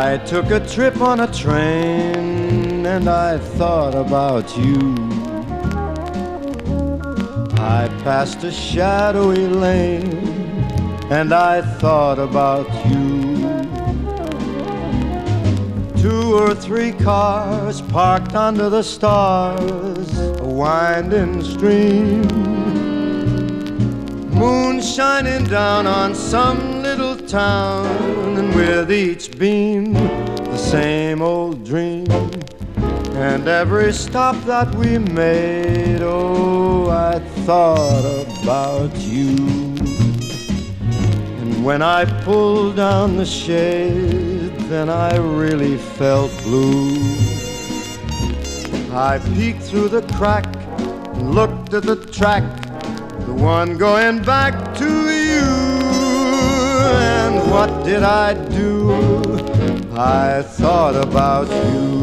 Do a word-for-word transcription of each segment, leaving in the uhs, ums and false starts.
I took a trip on a train and I thought about you. I passed a shadowy lane and I thought about you. Two or three cars parked under the stars, a winding stream, moon shining down on some little town, and with each beam the same old dream. And every stop that we made, oh, I thought about you. And when I pulled down the shade, then I really felt blue. I peeked through the crack and looked at the track, the one going back to you. And what did I do? I thought about you.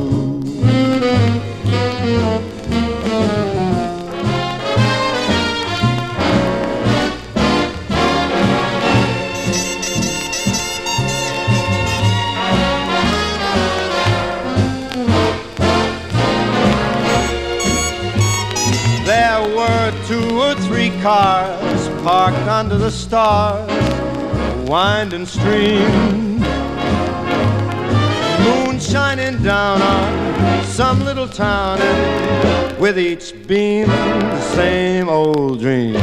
There were two or three cars parked under the stars, a winding stream, moon shining down on some little town, and with each beam the same old dream.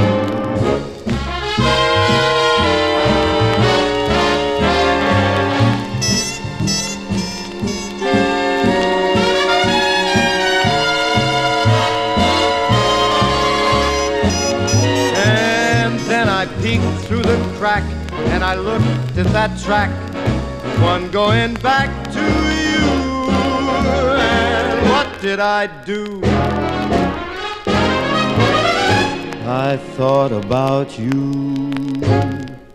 I peeked through the crack and I looked at that track, one going back to you. And what did I do? I thought about you.